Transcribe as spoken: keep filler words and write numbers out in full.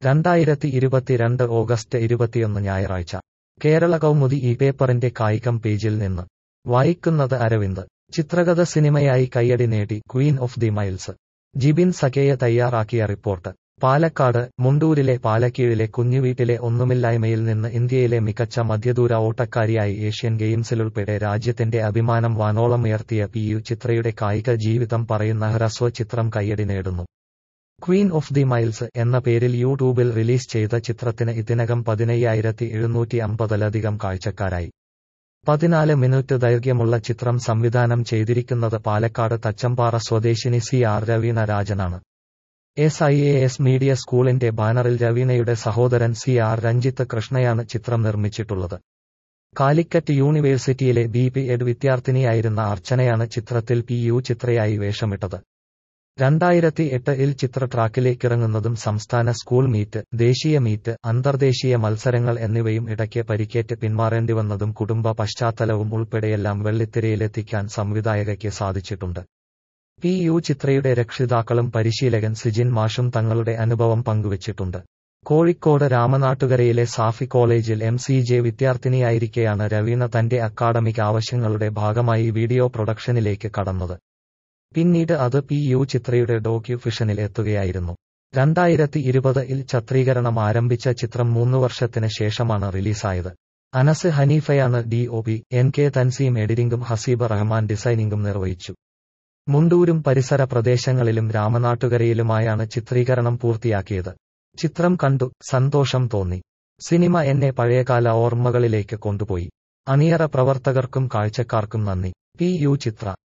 രണ്ടായിരത്തി ഇരുപത്തിരണ്ട് ഓഗസ്റ്റ് ഇരുപത്തിയൊന്ന് ഞായറാഴ്ച കേരള കൗമുദി ഈ പേപ്പറിന്റെ കായികം പേജിൽ നിന്ന് വായിക്കുന്നത് അരവിന്ദ്. ചിത്രകഥ സിനിമയായി കയ്യടി നേടി Queen of the Miles. Jibin Sakheya തയ്യാറാക്കിയ റിപ്പോർട്ട്. പാലക്കാട്. മുണ്ടൂരിലെ പാലക്കീഴിലെ കുഞ്ഞുവീട്ടിലെ ഒന്നുമില്ലായ്മയിൽ നിന്ന് ഇന്ത്യയിലെ മികച്ച മധ്യദൂര ഓട്ടക്കാരിയായി ഏഷ്യൻ ഗെയിംസിലുൾപ്പെടെ രാജ്യത്തിന്റെ അഭിമാനം വാനോളം ഉയർത്തിയ പി യു ചിത്രയുടെ കായിക ജീവിതം പറയുന്ന ഹ്രസ്വ ചിത്രം കയ്യടി നേടുന്നു. ക്വീൻ ഓഫ് ദി മൈൽസ് എന്ന പേരിൽ യൂട്യൂബിൽ റിലീസ് ചെയ്ത ചിത്രത്തിന് ഇതിനകം പതിനയ്യായിരത്തി എഴുന്നൂറ്റി അമ്പതിലധികം കാഴ്ചക്കാരായി. പതിനാല് മിനിറ്റ് ദൈർഘ്യമുള്ള ചിത്രം സംവിധാനം ചെയ്തിരിക്കുന്നത് പാലക്കാട് തച്ചമ്പാറ സ്വദേശിനി സി ആർ രവീണ രാജനാണ്. S I A S media സ്കൂളിന്റെ ബാനറിൽ രവീണയുടെ സഹോദരൻ സി ആർ രഞ്ജിത്ത് കൃഷ്ണയാണ് ചിത്രം നിർമ്മിച്ചിട്ടുള്ളത്. കാലിക്കറ്റ് യൂണിവേഴ്സിറ്റിയിലെ ബി പി എഡ് വിദ്യാർത്ഥിനിയായിരുന്ന അർച്ചനയാണ് ചിത്രത്തിൽ പി യു ചിത്രയായി വേഷമിട്ടത്. രണ്ടായിരത്തി എട്ടിൽ ചിത്ര ട്രാക്കിലേക്കിറങ്ങുന്നതും സംസ്ഥാന സ്കൂൾ മീറ്റ്, ദേശീയ മീറ്റ്, അന്തർദേശീയ മത്സരങ്ങൾ എന്നിവയും ഇടയ്ക്ക് പരിക്കേറ്റ് പിന്മാറേണ്ടിവന്നതും കുടുംബ പശ്ചാത്തലവും ഉൾപ്പെടെയെല്ലാം വെള്ളിത്തിരയിലെത്തിക്കാൻ സംവിധായകയ്ക്ക് സാധിച്ചിട്ടുണ്ട്. പി യു ചിത്രയുടെ രക്ഷിതാക്കളും പരിശീലകൻ സിജിൻ മാഷും തങ്ങളുടെ അനുഭവം പങ്കുവച്ചിട്ടുണ്ട്. കോഴിക്കോട് രാമനാട്ടുകരയിലെ സാഫി കോളേജിൽ എം സി ജെ വിദ്യാർത്ഥിനിയായിരിക്കെയാണ് രവീണ തന്റെ അക്കാഡമിക് ആവശ്യങ്ങളുടെ ഭാഗമായി വീഡിയോ പ്രൊഡക്ഷനിലേക്ക് കടന്നത്. പിന്നീട് അത് പി യു ചിത്രയുടെ ഡോക്യു ഫിഷനിൽ എത്തുകയായിരുന്നു. രണ്ടായിരത്തി ഇരുപതിൽ ചിത്രീകരണം ആരംഭിച്ച ചിത്രം മൂന്നു വർഷത്തിന് ശേഷമാണ് റിലീസായത്. അനസ് ഹനീഫയാണ് D O P. N K Thanseem എഡിറ്റിംഗും ഹസീബ് റഹ്മാൻ ഡിസൈനിംഗും നിർവഹിച്ചു. മുണ്ടൂരും പരിസര പ്രദേശങ്ങളിലും രാമനാട്ടുകരയിലുമായാണ് ചിത്രീകരണം പൂർത്തിയാക്കിയത്. ചിത്രം കണ്ടു സന്തോഷം തോന്നി. സിനിമ എന്നെ പഴയകാല ഓർമ്മകളിലേക്ക് കൊണ്ടുപോയി. അണിയറ പ്രവർത്തകർക്കും കാഴ്ചക്കാർക്കും നന്ദി. പി യു ചിത്ര.